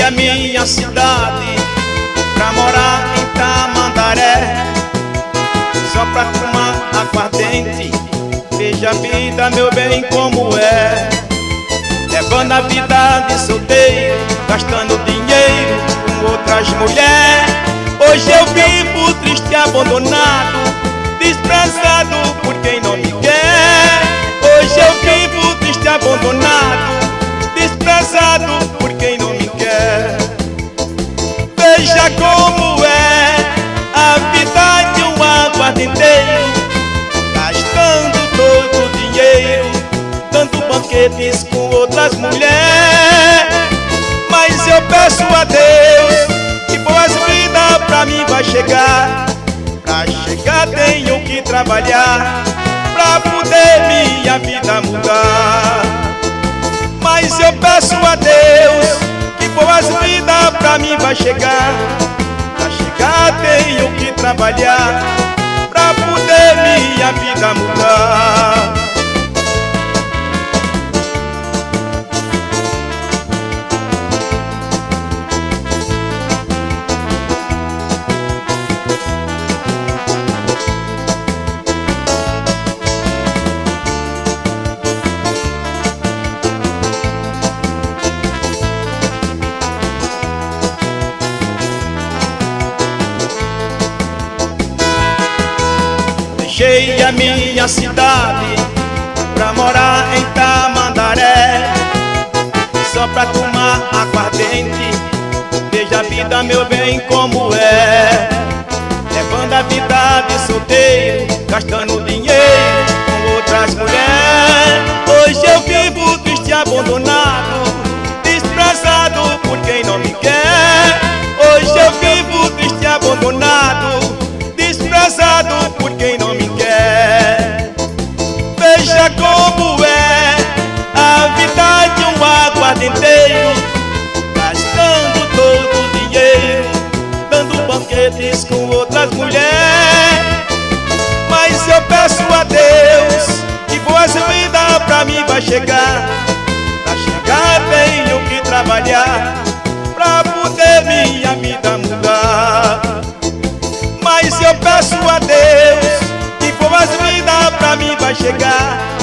a minha cidade pra morar em Tamandaré, só pra tomar aguardente. Veja a vida, meu bem, como é. Levando a vida de solteiro, gastando dinheiro com outras mulheres. Hoje eu vivo triste, abandonado, desprezado por quem não me quer. Hoje eu vivo triste, abandonado, desprezado por quem não me quer. Veja como é a vida de um aguardenteiro, gastando todo o dinheiro, dando banquetes com outras mulheres. Mas eu peço a Deus que boas vidas pra mim vai chegar. Pra chegar tenho que trabalhar pra poder minha vida mudar. Mas eu peço a Deus que boas vidas pra mim vai chegar. Pra chegar tenho que trabalhar pra poder minha vida mudar. Deixei a minha cidade pra morar em Tamandaré, só pra tomar aguardente. Veja a vida, meu bem, como é. Levando a vida de solteiro, gastando dinheiro com outras mulheres. Hoje eu vivo triste, abandonado, desprezado por quem não me quer. Hoje eu vivo triste, abandonado, desprezado por quem não me quer. Veja como é a vida de um aguardenteiro, gastando todo o dinheiro, dando banquetes com outras mulheres. Mas eu peço a Deus que boas vidas pra mim vai chegar. Pra chegar tenho que trabalhar pra poder minha vida mudar. Mas eu peço a Deus que boas vidas pra mim vai chegar.